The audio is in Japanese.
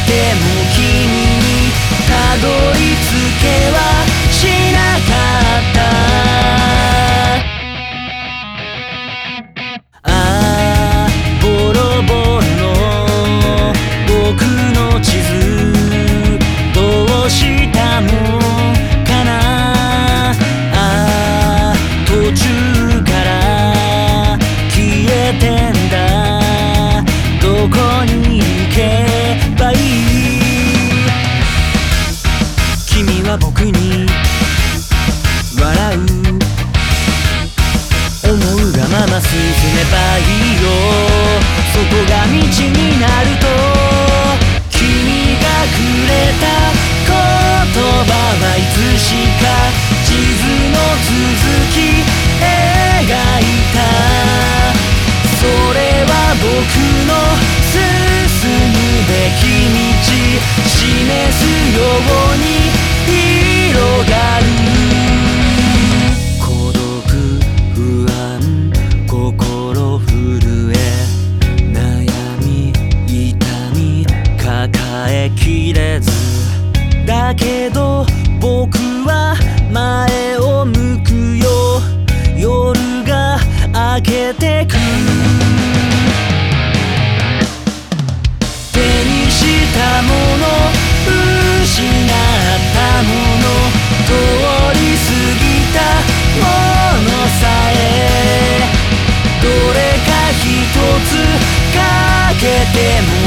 ても君にたどり着けはしなかった。ああボロボロの僕の地図どうしたもんかな。ああ途中から消えてんだ。どこに行けばいい。君は僕に笑う。思うがまま進めばいいよ。そこが道になると君がくれた言葉はいつしか地図の続き描いた。それは僕の進むべき道示すように広がる。孤独不安心震え悩み痛み抱えきれずだけど僕は前を向くよ。夜が明けてく。手にしたもの失ったもの通り過ぎたものさえどれか一つ欠けても